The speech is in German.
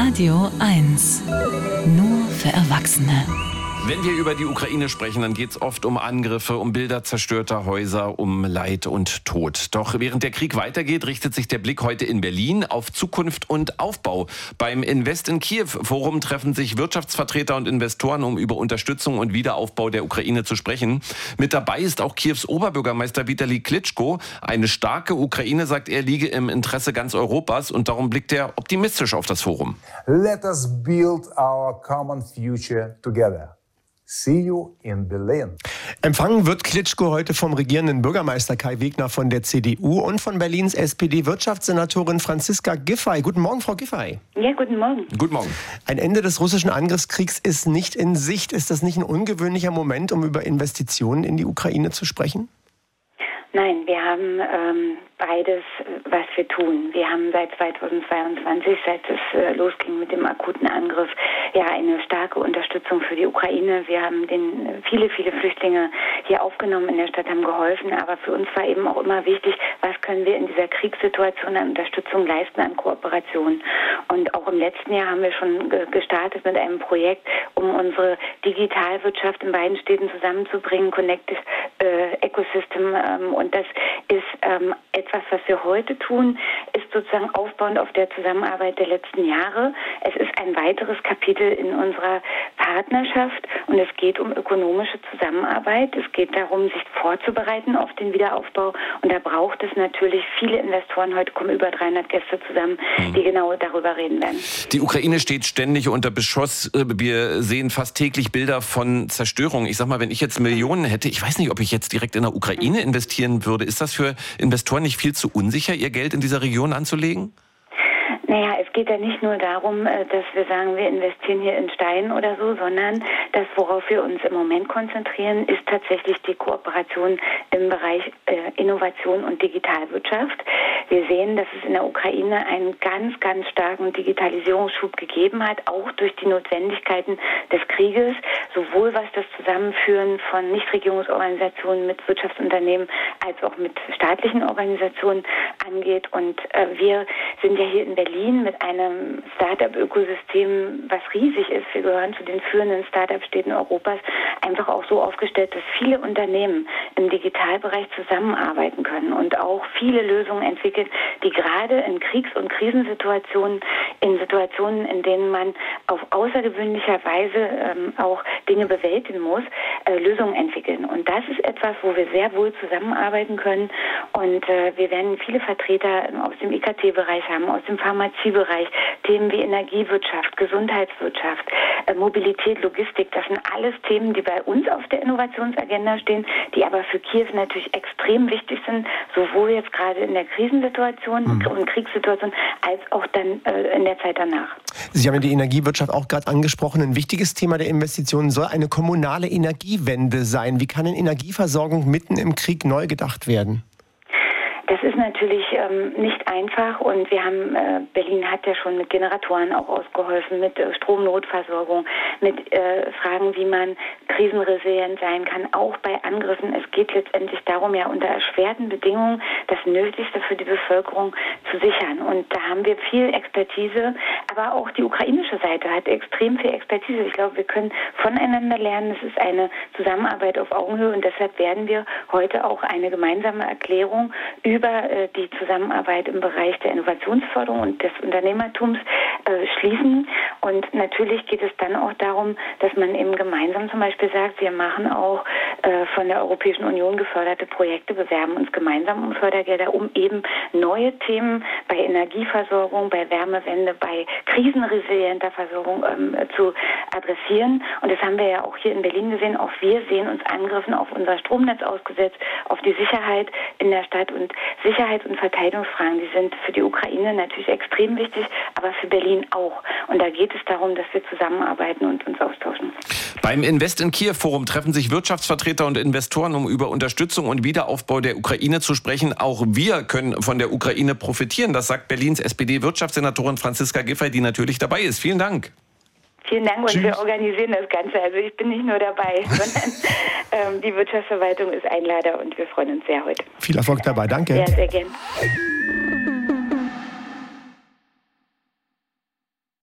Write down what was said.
Radio 1. Nur für Erwachsene. Wenn wir über die Ukraine sprechen, dann geht es oft um Angriffe, um Bilder zerstörter Häuser, um Leid und Tod. Doch während der Krieg weitergeht, richtet sich der Blick heute in Berlin auf Zukunft und Aufbau. Beim Invest in Kiew Forum treffen sich Wirtschaftsvertreter und Investoren, um über Unterstützung und Wiederaufbau der Ukraine zu sprechen. Mit dabei ist auch Kiews Oberbürgermeister Vitali Klitschko. Eine starke Ukraine, sagt er, liege im Interesse ganz Europas, und darum blickt er optimistisch auf das Forum. Let us build our common future together. See you in Berlin. Empfangen wird Klitschko heute vom regierenden Bürgermeister Kai Wegner von der CDU und von Berlins SPD-Wirtschaftssenatorin Franziska Giffey. Guten Morgen, Frau Giffey. Ja, guten Morgen. Guten Morgen. Ein Ende des russischen Angriffskriegs ist nicht in Sicht. Ist das nicht ein ungewöhnlicher Moment, um über Investitionen in die Ukraine zu sprechen? Nein, wir haben beides, was wir tun. Wir haben seit 2022, seit es losging mit dem akuten Angriff, ja eine starke Unterstützung für die Ukraine. Wir haben viele Flüchtlinge hier aufgenommen in der Stadt, haben geholfen. Aber für uns war eben auch immer wichtig, was können wir in dieser Kriegssituation an Unterstützung leisten, an Kooperation. Und auch im letzten Jahr haben wir schon gestartet mit einem Projekt, um unsere Digitalwirtschaft in beiden Städten zusammenzubringen, Connected Ecosystem. Und das ist etwas, was wir heute tun, ist sozusagen aufbauend auf der Zusammenarbeit der letzten Jahre. Es ist ein weiteres Kapitel in unserer Partnerschaft und es geht um ökonomische Zusammenarbeit. Es geht darum, sich vorzubereiten auf den Wiederaufbau, und da braucht es natürlich viele Investoren. Heute kommen über 300 Gäste zusammen, die genau darüber reden werden. Die Ukraine steht ständig unter Beschuss. Wir sehen fast täglich Bilder von Zerstörung. Ich sag mal, wenn ich jetzt Millionen hätte, ich weiß nicht, ob ich jetzt direkt in der Ukraine investieren würde. Ist das für Investoren nicht viel zu unsicher, ihr Geld in dieser Region anzulegen? Naja, es geht ja nicht nur darum, dass wir sagen, wir investieren hier in Stein oder so, sondern das, worauf wir uns im Moment konzentrieren, ist tatsächlich die Kooperation im Bereich Innovation und Digitalwirtschaft. Wir sehen, dass es in der Ukraine einen ganz, ganz starken Digitalisierungsschub gegeben hat, auch durch die Notwendigkeiten des Krieges, sowohl was das Zusammenführen von Nichtregierungsorganisationen mit Wirtschaftsunternehmen als auch mit staatlichen Organisationen angeht. Und wir sind ja hier in Berlin mit einem Start-up-Ökosystem, was riesig ist. Wir gehören zu den führenden Start-up-Städten Europas, einfach auch so aufgestellt, dass viele Unternehmen im Digitalbereich zusammenarbeiten können und auch viele Lösungen entwickeln, die gerade in Kriegs- und Krisensituationen, in Situationen, in denen man auf außergewöhnlicher Weise auch Dinge bewältigen muss, Lösungen entwickeln. Und das ist etwas, wo wir sehr wohl zusammenarbeiten können. Und wir werden viele Vertreter aus dem IKT-Bereich haben, aus dem Pharmaziebereich, Themen wie Energiewirtschaft, Gesundheitswirtschaft, Mobilität, Logistik. Das sind alles Themen, die bei uns auf der Innovationsagenda stehen, die aber für Kiew natürlich extrem wichtig sind, sowohl jetzt gerade in der Krisensituation und Kriegssituation, als auch dann in der Zeit danach. Sie haben ja die Energiewirtschaft auch gerade angesprochen. Ein wichtiges Thema der Investitionen soll eine kommunale Energiewende sein. Wie kann denn Energieversorgung mitten im Krieg neu gedacht werden? Das ist natürlich nicht einfach, und wir haben, Berlin hat ja schon mit Generatoren auch ausgeholfen, mit Stromnotversorgung, mit Fragen, wie man krisenresilient sein kann, auch bei Angriffen. Es geht letztendlich darum, ja unter erschwerten Bedingungen das Nötigste für die Bevölkerung zu sichern. Und da haben wir viel Expertise, aber auch die ukrainische Seite hat extrem viel Expertise. Ich glaube, wir können voneinander lernen. Es ist eine Zusammenarbeit auf Augenhöhe, und deshalb werden wir heute auch eine gemeinsame Erklärung über die Zusammenarbeit im Bereich der Innovationsförderung und des Unternehmertums schließen. Und natürlich geht es dann auch darum, dass man eben gemeinsam zum Beispiel sagt, wir machen auch von der Europäischen Union geförderte Projekte, bewerben uns gemeinsam um Fördergelder, um eben neue Themen bei Energieversorgung, bei Wärmewende, bei krisenresilienter Versorgung zu adressieren. Und das haben wir ja auch hier in Berlin gesehen. Auch wir sehen uns Angriffen auf unser Stromnetz ausgesetzt, auf die Sicherheit in der Stadt. Und Sicherheits- und Verteidigungsfragen, die sind für die Ukraine natürlich extrem wichtig, aber für Berlin auch. Und da geht es darum, dass wir zusammenarbeiten und uns austauschen. Beim Invest in Kiew Forum treffen sich Wirtschaftsvertreter und Investoren, um über Unterstützung und Wiederaufbau der Ukraine zu sprechen. Auch wir können von der Ukraine profitieren. Das sagt Berlins SPD-Wirtschaftssenatorin Franziska Giffey, die natürlich dabei ist. Vielen Dank. Vielen Dank, und wir organisieren das Ganze. Also ich bin nicht nur dabei, sondern die Wirtschaftsverwaltung ist Einlader, und wir freuen uns sehr heute. Viel Erfolg dabei, danke. Ja, sehr gern.